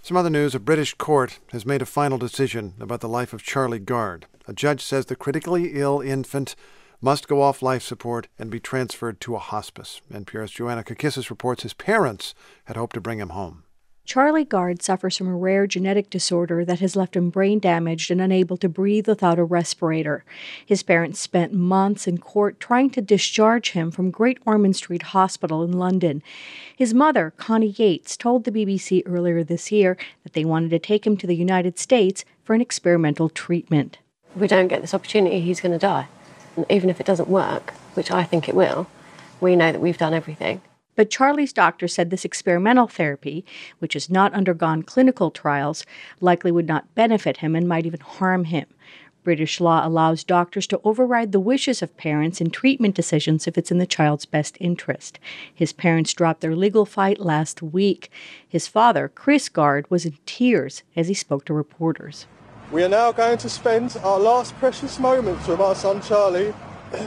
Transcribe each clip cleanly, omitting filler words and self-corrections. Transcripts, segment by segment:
Some other news, a British court has made a final decision about the life of Charlie Gard. A judge says the critically ill infant must go off life support and be transferred to a hospice. NPR's Joanna Kakissis reports his parents had hoped to bring him home. Charlie Gard suffers from a rare genetic disorder that has left him brain damaged and unable to breathe without a respirator. His parents spent months in court trying to discharge him from Great Ormond Street Hospital in London. His mother, Connie Yates, told the BBC earlier this year that they wanted to take him to the United States for an experimental treatment. If we don't get this opportunity, he's going to die. And even if it doesn't work, which I think it will, we know that we've done everything. But Charlie's doctor said this experimental therapy, which has not undergone clinical trials, likely would not benefit him and might even harm him. British law allows doctors to override the wishes of parents in treatment decisions if it's in the child's best interest. His parents dropped their legal fight last week. His father, Chris Gard, was in tears as he spoke to reporters. We are now going to spend our last precious moments with our son Charlie,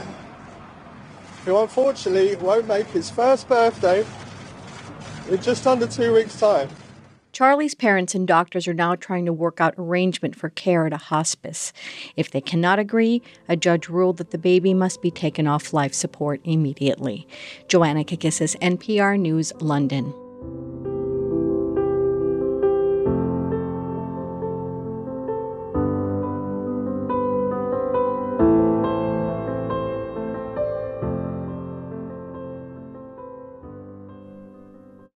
who unfortunately won't make his first birthday in just under 2 weeks' time. Charlie's parents and doctors are now trying to work out arrangement for care at a hospice. If they cannot agree, a judge ruled that the baby must be taken off life support immediately. Joanna Kakissis, NPR News, London.